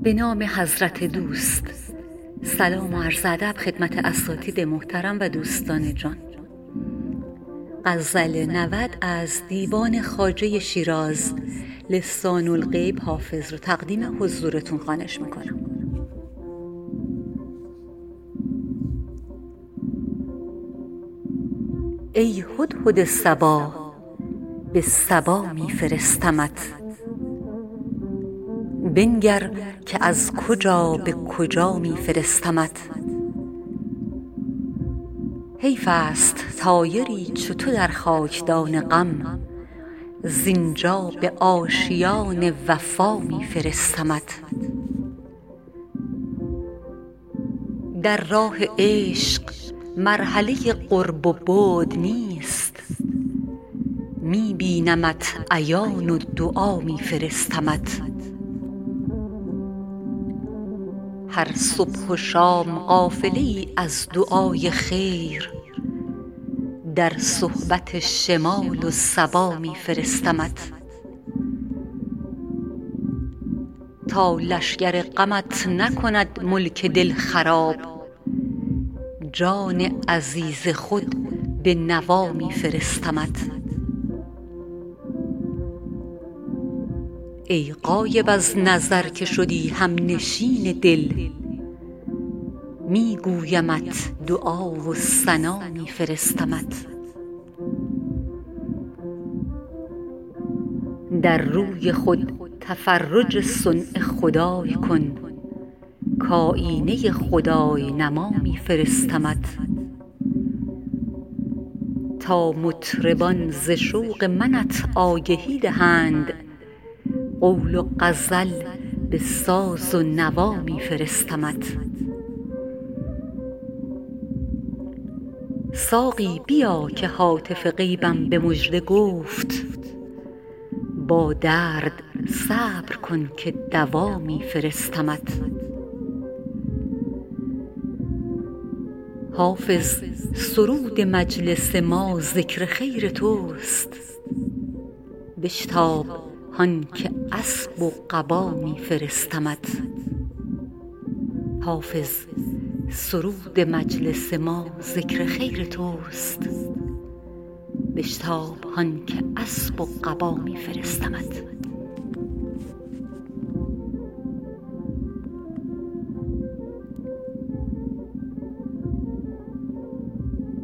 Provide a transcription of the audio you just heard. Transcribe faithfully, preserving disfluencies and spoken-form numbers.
به نام حضرت دوست. سلام و عرض ادب خدمت اساتید محترم و دوستان جان. غزل نود از دیوان خواجه شیراز لسان الغیب حافظ رو تقدیم حضورتون خوانش میکنم. ای هدهد صبا، به صبا می فرستمت، بنگر که از کجا به کجا می فرستمت. حیف است طایری چو تو در خاکدان غم، زینجا به آشیان وفا می فرستمت. در راه عشق مرحله قرب و بعد نیست، می بینمت عیان و دعا می فرستمت. هر صبح و شام قافله ای از دعای خیر، در صحبت شمال و صبا می فرستمت. تا لشگر غمت نکند ملک دل خراب، جان عزیز خود به نوا می فرستمت. ای غایب از نظر که شدی همنشین دل، می گویمت دعا و ثنا می فرستمت. در روی خود تفرج صنع خدای کن، کآیینه خدای نما می فرستمت. تا مطربان ز شوق منت آگهی دهند، قول و غزل به ساز و نوا می فرستمت. ساقی بیا که هاتف غیبم به مژده گفت، با درد صبر کن که دوا می فرستمت. حافظ سرود مجلس ما ذکر خیر توست، بشتاب هان که اسب و قبا می فرستمت. حافظ سرود مجلس ما ذکر خیر توست، بشتاب هان که اسب و قبا می فرستمت.